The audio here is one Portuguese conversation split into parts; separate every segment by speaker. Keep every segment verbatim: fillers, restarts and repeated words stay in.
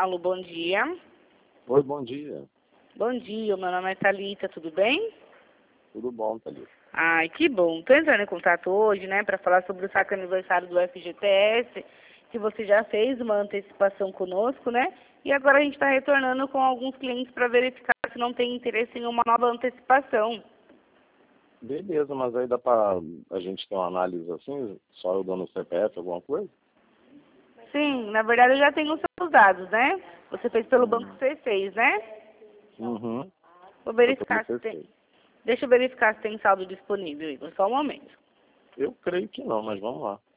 Speaker 1: Alô, bom dia.
Speaker 2: Oi, bom dia.
Speaker 1: Bom dia, meu nome é Thalita, tudo bem?
Speaker 2: Tudo bom, Thalita?
Speaker 1: Ai, que bom. Estou entrando em contato hoje, né, para falar sobre o saque aniversário do F G T S, que você já fez uma antecipação conosco, né? E agora a gente está retornando com alguns clientes para verificar se não tem interesse em uma nova antecipação.
Speaker 2: Beleza, mas aí dá pra a gente ter uma análise assim, só eu dando o C P F, alguma coisa?
Speaker 1: Sim, na verdade eu já tenho os seus dados, né? Você fez pelo banco
Speaker 2: Uhum.
Speaker 1: C seis, né?
Speaker 2: Uhum.
Speaker 1: Vou
Speaker 2: Eu tô
Speaker 1: verificar se tem...
Speaker 2: perfeito.
Speaker 1: Deixa eu verificar se tem saldo disponível, Igor, só um momento.
Speaker 2: Eu creio que não, mas vamos lá.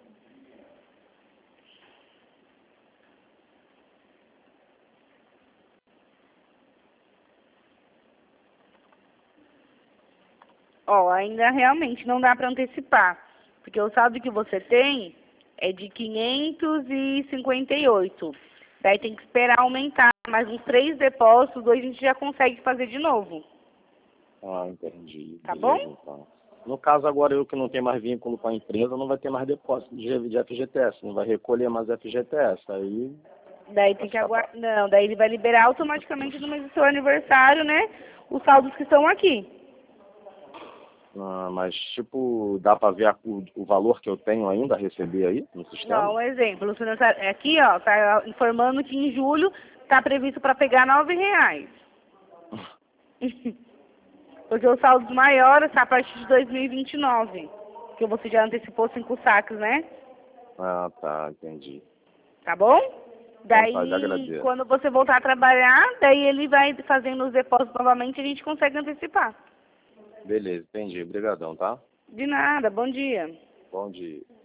Speaker 1: Ó, ainda realmente não dá para antecipar, porque o saldo que você tem é de quinhentos e cinquenta e oito. Daí tem que esperar aumentar, mais uns três depósitos, dois a gente já consegue fazer de novo,
Speaker 2: Ah, entendi.
Speaker 1: tá bom?
Speaker 2: Beleza, então. No caso agora eu que não tenho mais vínculo com a empresa, não vai ter mais depósito de de F G T S, não vai recolher mais F G T S. Aí
Speaker 1: Daí tem
Speaker 2: pode
Speaker 1: que
Speaker 2: escapar.
Speaker 1: aguardar, não, daí ele vai liberar automaticamente no mês do seu aniversário, né, os saldos que estão aqui.
Speaker 2: Ah, mas tipo, dá pra ver a- o, o valor que eu tenho ainda a receber aí no sistema?
Speaker 1: Não, um exemplo, o financiar- aqui, ó, tá informando que em julho está previsto para pegar nove reais. Porque o saldo maior está a partir de dois mil e vinte e nove. Porque você já antecipou cinco saques, né?
Speaker 2: Ah, tá, entendi.
Speaker 1: Tá bom?
Speaker 2: Então tá, já
Speaker 1: Daí,
Speaker 2: agradeço.
Speaker 1: quando você voltar a trabalhar, daí ele vai fazendo os depósitos novamente e a gente consegue antecipar.
Speaker 2: Beleza, entendi. Obrigadão, tá?
Speaker 1: De nada, bom dia.
Speaker 2: Bom dia.